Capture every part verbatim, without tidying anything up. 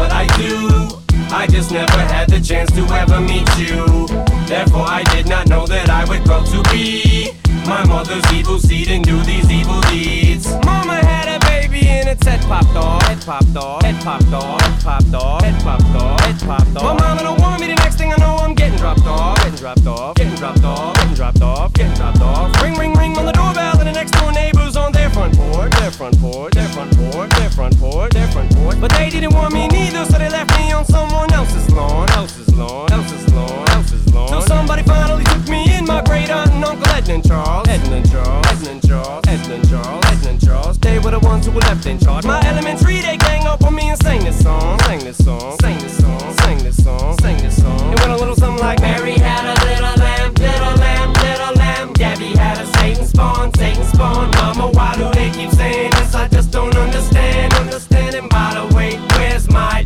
what I do. I just never had the chance to ever meet you. Therefore I did not know that I would grow to be my mother's evil seed and do these evil deeds. Mama had a baby and its head popped off. Head popped off. Head popped off. Head popped off. Head popped off. Head popped off. My mama don't want me. The next thing I know, I'm getting dropped off. Getting dropped off. Getting dropped off. Getting dropped off. Getting dropped off. Ring, ring, ring on the doorbell, and the next door neighbors on their front porch. Their front porch. Their front porch. Their front porch. Their front porch. But they didn't want me neither, so they left me on someone else's lawn. Else's lawn. Else's lawn. Else's lawn. Till somebody finally took me in. My great aunt and Uncle Edna and Charles. Edna and Charles. Edna and Charles. Edna and Charles. Edna and Charles. They were the ones who were left in charge. My elementary, they gang up on me and sang this song. Sang this song. Sang this song. Sang this song. Sang this song. It went a little something like Mary had a little lamb, little lamb, little lamb. Gabby had a Satan spawn, Satan spawn. Mama, why do they keep saying this? I just don't understand, understand. And by the way, where's my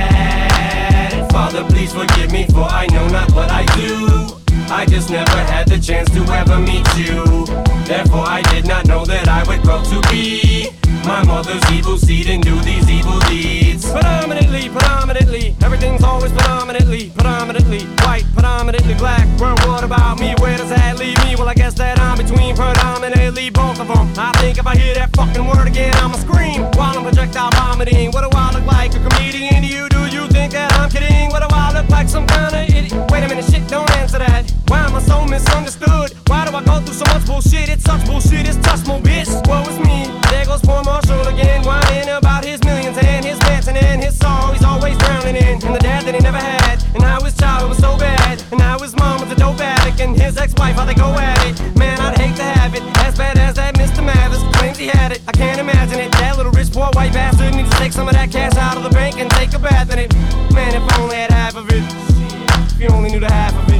dad? Father, please forgive me, for I know not what I do. I just never had the chance to ever meet you. Therefore I did not know that I would grow to be my mother's evil seed and do these evil deeds. Predominantly, predominantly, everything's always predominantly, predominantly white, predominantly black. Well, what about me? Where does that leave me? Well, I guess that I'm between predominantly both of them. I think if I hear that fucking word again, I'ma scream while I'm projectile vomiting. What do I look like, a comedian to you? Do you think that I'm kidding? What do I look like, some kind of idiot? Wait a minute, shit, don't answer that. Why am I so misunderstood? Why do I go through so much bullshit? It's such bullshit, it's touch more bitch. Woe is me, there goes poor Marshall again, whining about his millions and his mansion and his song he's always drowning in. And the dad that he never had, and how his childhood was so bad, and how his mom was a dope addict, and his ex-wife, how they go at it. Man, I'd hate to have it, as bad as that Mister Mathers claims he had it. I can't imagine it, that little rich poor white bastard needs to take some of that cash out of the bank and take a bath in it. Man, if I only had half of it, if you only knew the half of it.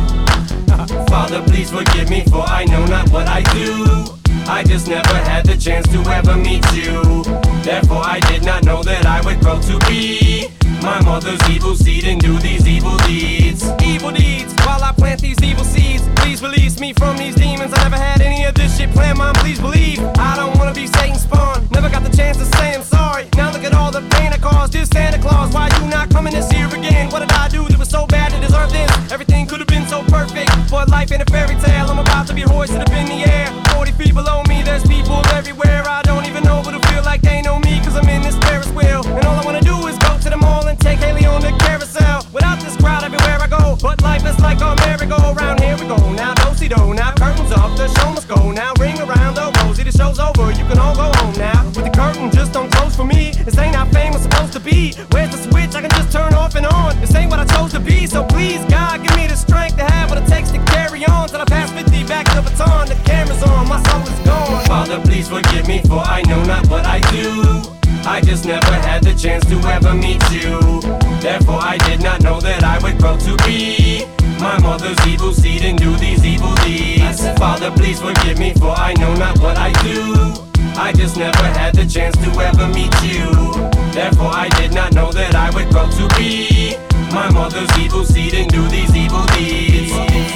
Father, please forgive me, for I know not what I do. I just never had the chance to ever meet you. Therefore I did not know that I would grow to be my mother's evil seed and do these evil deeds. Evil deeds, while I plant these evil seeds. Please release me from these demons. I never had any of this shit planned, Mom, please believe. I don't wanna be Satan's spawn. Never got the chance to say I'm sorry. Now look at all the pain I caused. Dear Santa Claus, why you not coming this year again? What did I do that was so bad to deserve this? Everything could have been so perfect, but life ain't a fairy tale. I'm about to be hoisted up in the air. Forty feet below me, there's people everywhere. I don't even know, but I feel like they know me, cause I'm in this Ferris wheel. And all I wanna do is go to the mall and take Haley on the carousel. Without this crowd everywhere I go, but life is like a merry-go-round. Here we go, now do-si-do, now curtains up, the show must go. Now ring around the rosy, the show's over, you can all go home now. With the curtain just don't close for me, this ain't how fame was supposed to be. Where's the switch I can just turn off and on? This ain't what I chose to be, so please God, give me the strength to have what it takes to carry on. Till I pass fifty, back to the baton, the camera's on, my soul is gone. Father, please forgive me, for I know not what I do. I just never had the chance to ever meet you. Therefore I did not know that I would grow to be my mother's evil seed and do these evil deeds. Father, please forgive me, for I know not what I do. I just never had the chance to ever meet you. Therefore I did not know that I would grow to be my mother's evil seed and do these evil deeds.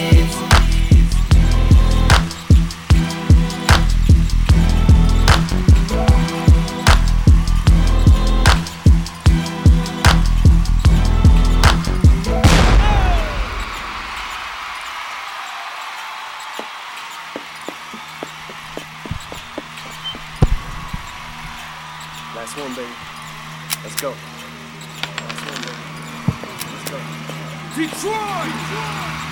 Last one, baby. Let's go. Last one, baby. Let's go. Detroit! Detroit!